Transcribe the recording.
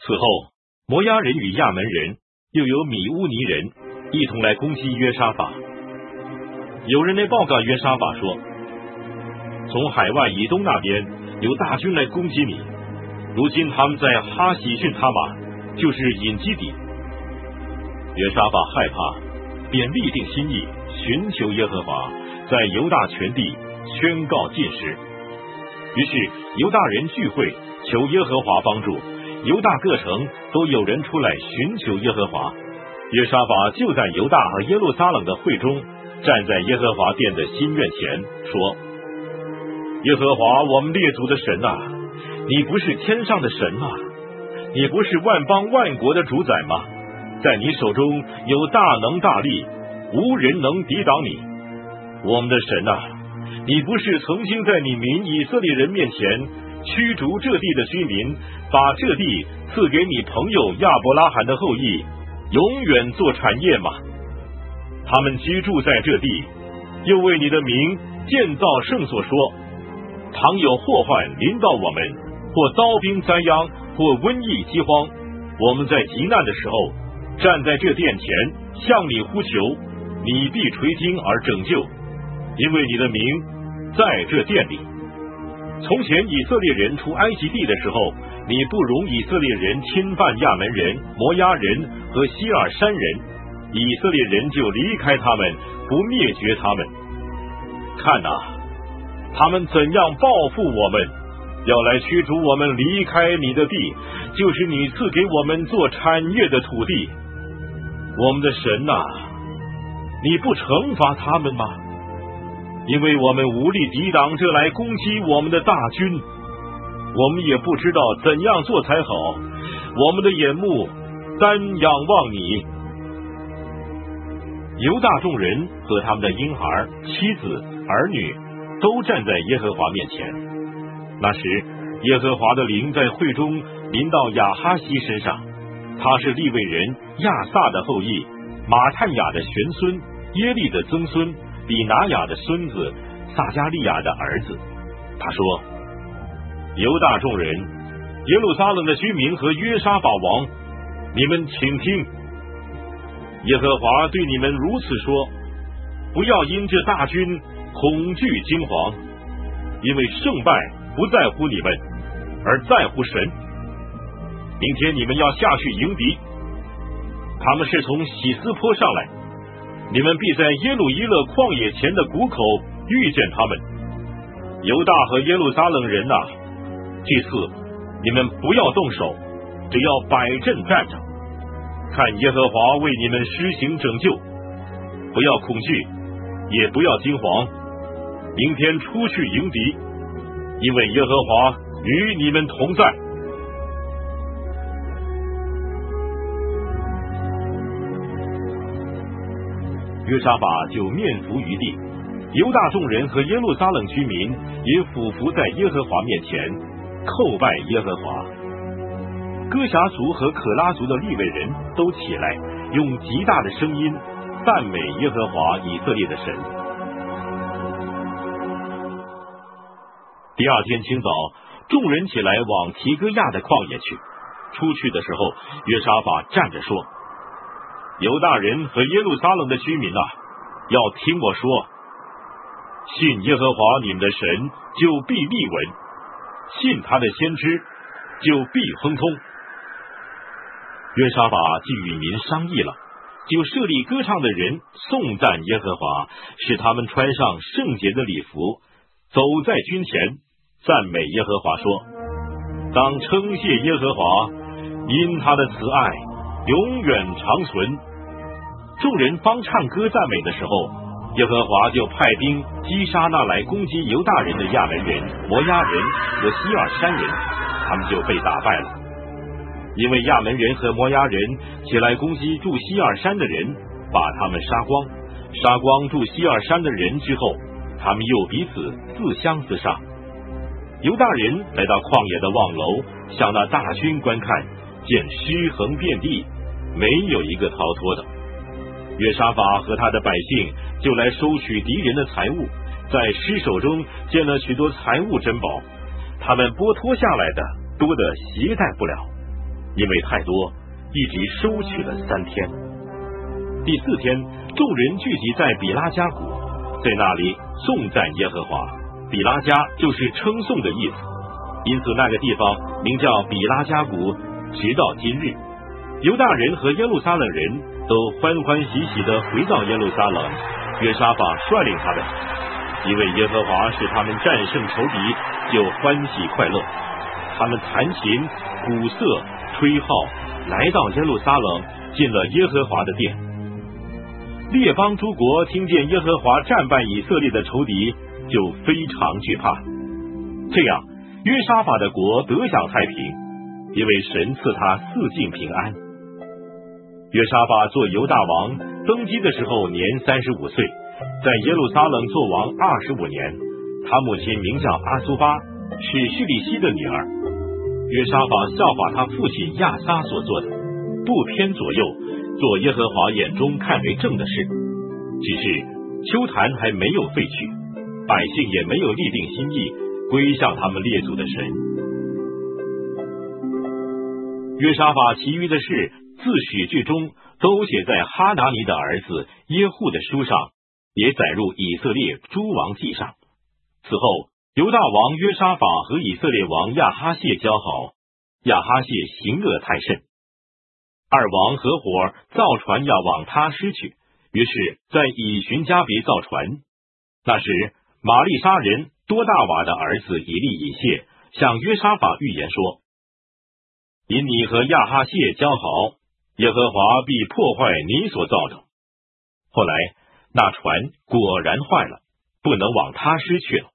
此后，摩押人与亚门人，又有米乌尼人一同来攻击约沙法。有人来报告约沙法说，从海外以东那边有大军来攻击你，如今他们在哈喜逊他玛，就是隐基底。约沙法害怕，便立定心意，寻求耶和华，在犹大全地宣告禁食。于是犹大人聚会，求耶和华帮助，犹大各城都有人出来寻求耶和华。约沙法就在犹大和耶路撒冷的会中，站在耶和华殿的新院前，说：耶和华我们列祖的神啊，你不是天上的神吗？你不是万邦万国的主宰吗？在你手中有大能大力，无人能抵挡你。我们的神啊，你不是曾经在你民以色列人面前驱逐这地的居民，把这地赐给你朋友亚伯拉罕的后裔，永远做产业吗？他们居住在这地，又为你的名建造圣所，说倘有祸患临到我们，或刀兵灾殃，或瘟疫饥荒，我们在急难的时候站在这殿前向你呼求，你必垂听而拯救，因为你的名在这殿里。从前以色列人出埃及地的时候，你不容以色列人侵犯亚门人、摩押人和西尔山人，以色列人就离开他们，不灭绝他们。看啊，他们怎样报复我们，要来驱逐我们离开你的地，就是你赐给我们做产业的土地。我们的神啊，你不惩罚他们吗？因为我们无力抵挡这来攻击我们的大军，我们也不知道怎样做才好，我们的眼目单仰望你。犹大众人和他们的婴孩、妻子、儿女都站在耶和华面前。那时耶和华的灵在会中临到亚哈西身上，他是利未人亚萨的后裔，马探雅的玄孙，耶利的曾孙，比拿雅的孙子，撒加利亚的儿子。他说：犹大众人、耶路撒冷的居民和约沙法王，你们请听，耶和华对你们如此说：不要因这大军恐惧惊惶，因为胜败不在乎你们，而在乎神。明天你们要下去迎敌，他们是从喜斯坡上来，你们必在耶路伊勒旷野前的谷口遇见他们。犹大和耶路撒冷人啊，这次你们不要动手，只要摆阵站着，看耶和华为你们施行拯救。不要恐惧，也不要惊惶，明天出去迎敌，因为耶和华与你们同在。约沙法就面伏于地，犹大众人和耶路撒冷居民也俯伏在耶和华面前，叩拜耶和华。哥辖族和可拉族的利未人都起来，用极大的声音赞美耶和华以色列的神。第二天清早，众人起来往提哥亚的旷野去。出去的时候，约沙法站着说：犹大人和耶路撒冷的居民啊，要听我说，信耶和华你们的神，就必立稳；信他的先知，就必亨通。约沙法既与民商议了，就设立歌唱的人颂赞耶和华，使他们穿上圣洁的礼服，走在军前，赞美耶和华说：当称谢耶和华，因他的慈爱永远长存。众人方唱歌赞美的时候，耶和华就派兵击杀那来攻击犹大人的亚门人、摩押人和西尔山人，他们就被打败了。因为亚门人和摩押人起来攻击住西尔山的人，把他们杀光。杀光住西尔山的人之后，他们又彼此自相自杀。犹大人来到旷野的望楼，向那大军观看，见尸横遍地，没有一个逃脱的。约沙法和他的百姓就来收取敌人的财物，在尸首中见了许多财物珍宝，他们剥脱下来的多得携带不了。 因为太多，一直收取了3天。第4天，众人聚集在比拉加谷，在那里颂赞耶和华。比拉加就是称颂的意思，因此那个地方名叫比拉加谷，直到今日。犹大人和耶路撒冷人都欢欢喜喜地回到耶路撒冷，约沙法率领他们，因为耶和华使他们战胜仇敌，就欢喜快乐。他们弹琴、鼓瑟、吹号，来到耶路撒冷，进了耶和华的殿。列邦诸国听见耶和华战败以色列的仇敌，就非常惧怕。这样，约沙法的国得享太平，因为神赐他四境平安。约沙法做犹大王，登基的时候年35岁，在耶路撒冷作王25年。他母亲名叫阿苏巴，是叙利西的女儿。约沙法效法他父亲亚撒所做的，不偏左右，做耶和华眼中看为正的事。只是丘坛还没有废去，百姓也没有立定心意，归向他们列祖的神。约沙法其余的事，自史记中都写在哈拿尼的儿子耶户的书上，也载入以色列诸王记上。此后，犹大王约沙法和以色列王亚哈谢交好，亚哈谢行恶太甚，二王合伙造船要往他失去，于是在以寻加别造船。那时玛利沙人多大瓦的儿子以利以谢向约沙法预言说，因你和亚哈谢交好，耶和华必破坏你所造的。后来那船果然坏了，不能往他失去了。